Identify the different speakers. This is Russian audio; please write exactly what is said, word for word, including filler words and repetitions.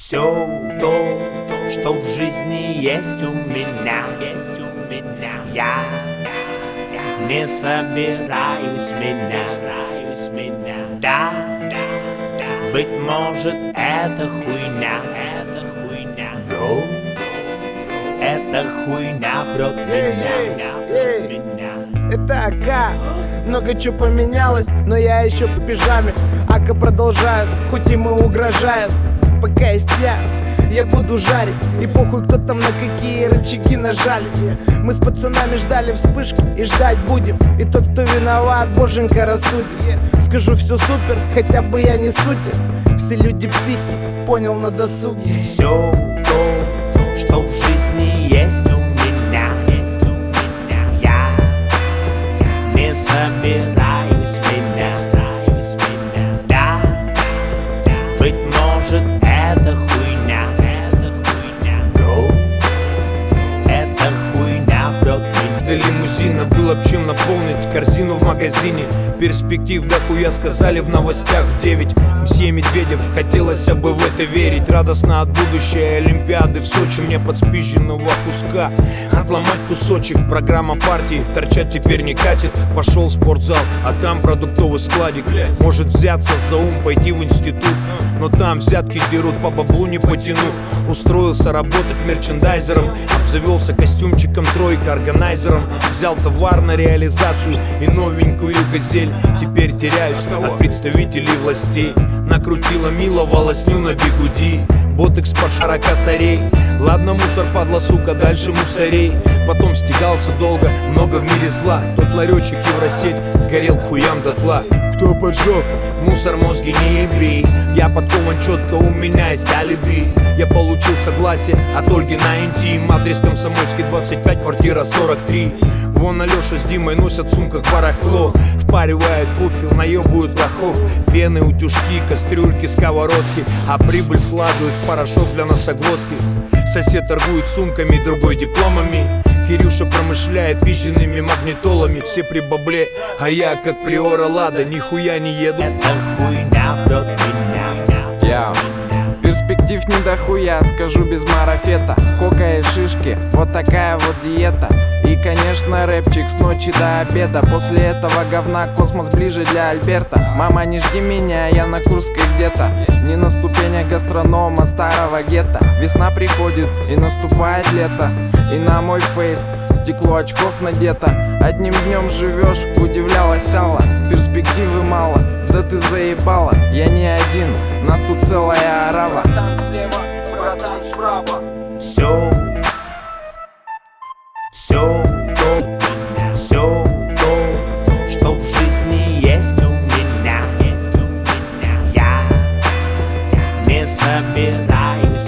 Speaker 1: Все то, что в жизни есть у меня, есть у меня. Я не собираюсь менять, меня. Да, быть может, это хуйня, это хуйня. Но эта хуйня прет меня, прет меня.
Speaker 2: Это АК, много чего поменялось, но я еще по пижаме. АК продолжают, хоть им и угрожают. Пока есть я, я буду жарить. И похуй, кто там на какие рычаги нажали. Мы с пацанами ждали вспышки и ждать будем. И тот, кто виноват, боженька рассудит. Скажу, все супер, хотя бы я не сутен. Все люди психи, понял на досуге.
Speaker 1: Все то, что в жизни есть у меня, есть у меня. Я не собираюсь менять, меня. Да, быть может, это хуйня, это хуйня. Но эта хуйня прет меня.
Speaker 3: До лимузина было б чем наполнить корзину в магазине. Перспектив дохуя сказали в новостях в девять. Мсье Медведев, хотелось бы в это верить. Радостно от будущей Олимпиады в Сочи. Мне подспизженного куска отломать кусочек. Программа партии торчать теперь не катит. Пошел в спортзал, а там продуктовый складик. Может взяться за ум, пойти в институт, но там взятки дерут, по баблу не потяну. Устроился работать мерчендайзером, обзавелся костюмчиком тройка, органайзером. Взял товар на реализацию и новенькую газель. Теперь теряюсь от представителей властей. Накрутила мило волосню на бигуди. Ботекс под шара косарей. Ладно, мусор, падла, сука, дальше мусорей. Потом стегался долго, много в мире зла. Тот ларечек Евросеть сгорел к хуям дотла. Кто поджег? Мусор, мозги не еби. Я подкован четко, у меня есть алиби. Я получил согласие от Ольги на интим. Адрес Комсомольский, двадцать пять, квартира сорок три. Вон Алеша с Димой носят в сумках барахло. Впаривают фуфел, наебывают лохов. Фены, утюжки, кастрюльки, сковородки. А прибыль вкладывают в порошок для носоглотки. Сосед торгует сумками, другой дипломами. Кирюша промышляет пизженными магнитолами. Все при бабле, а я как приора Лада нихуя не еду.
Speaker 1: Эта хуйня прет меня.
Speaker 4: Я перспектив не дохуя, скажу без марафета. Кока и шишки, вот такая вот диета. И, конечно, рэпчик с ночи до обеда. После этого говна космос ближе для Альберта. Мама, не жди меня, я на Курской где-то. Не на ступенях гастронома старого гетто. Весна приходит и наступает лето. И на мой фейс стекло очков надето. Одним днем живешь, удивлялась Алла. Перспективы мало, да ты заебала. Я не один, нас тут целая орава.
Speaker 3: Братан слева, братан справа.
Speaker 1: Все, все то, все то, что в жизни есть у меня, есть у меня. Я не собираюсь